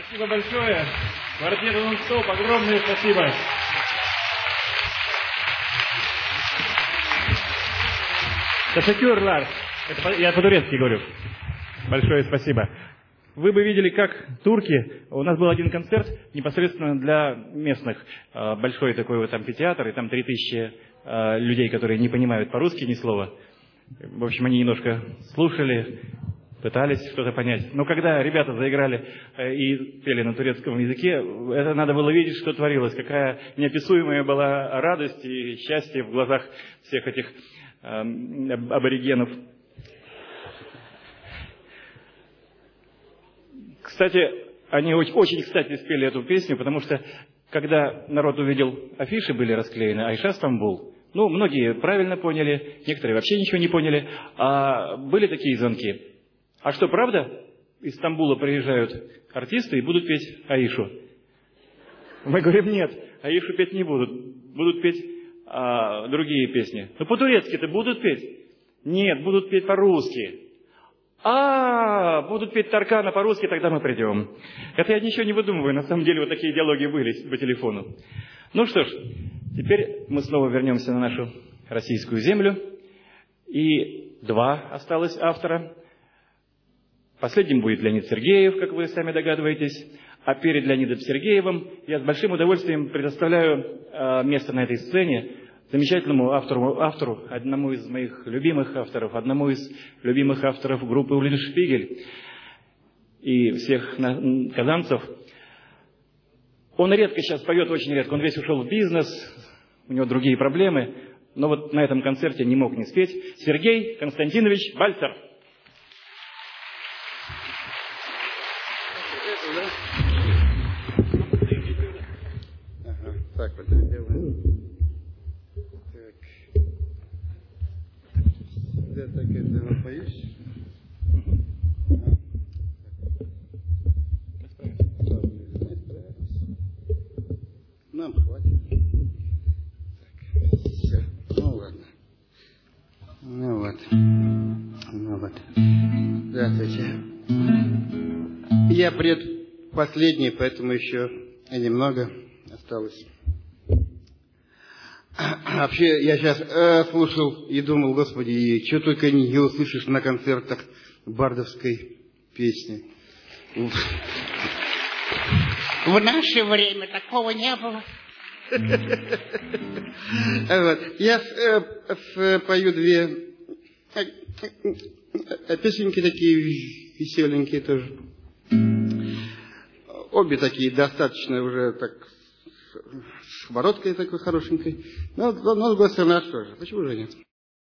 Спасибо большое. Квартиру «Нон-стоп», огромное спасибо. Ташакюрлар. Я по-турецки говорю. Большое спасибо. Вы бы видели, как турки... У нас был один концерт непосредственно для местных. Большой такой вот амфитеатр, и там 3000 людей, которые не понимают по-русски ни слова. В общем, они немножко слушали, пытались что-то понять. Но когда ребята заиграли и пели на турецком языке, это надо было видеть, что творилось. Какая неописуемая была радость и счастье в глазах всех этих аборигенов. Кстати, они очень кстати спели эту песню, потому что, когда народ увидел, афиши были расклеены, Айша Стамбул, ну, многие правильно поняли, некоторые вообще ничего не поняли, а были такие звонки. А что, правда, из Стамбула приезжают артисты и будут петь Аишу? Мы говорим, нет, Аишу петь не будут, будут петь другие песни. Ну, по-турецки-то будут петь? Нет, будут петь по-русски. Будут петь Таркана по-русски, тогда мы придем. Это я ничего не выдумываю, на самом деле вот такие диалоги были по телефону. Ну что ж, теперь мы снова вернемся на нашу российскую землю. И 2 осталось автора. Последним будет Леонид Сергеев, как вы сами догадываетесь. А перед Леонидом Сергеевым я с большим удовольствием предоставляю место на этой сцене замечательному автору, одному из моих любимых авторов, одному из любимых авторов группы «Уллиншпигель» и всех казанцев. Он редко сейчас поет, очень редко. Он весь ушел в бизнес, у него другие проблемы. Но вот на этом концерте не мог не спеть. Сергей Константинович Бальцер. Так вот, делаем. Так это поешь? Нам хватит. Так, все. Ну ладно. Ну вот. Здравствуйте. Я предпоследний, поэтому еще немного осталось. Вообще, я сейчас слушал и думал, Господи, и что только не услышишь на концертах бардовской песни. В наше время такого не было. Я пою 2 песенки такие веселенькие тоже. Обе такие достаточно уже так... с бородкой такой хорошенькой. Ну, с другой стороны, что же, почему же нет?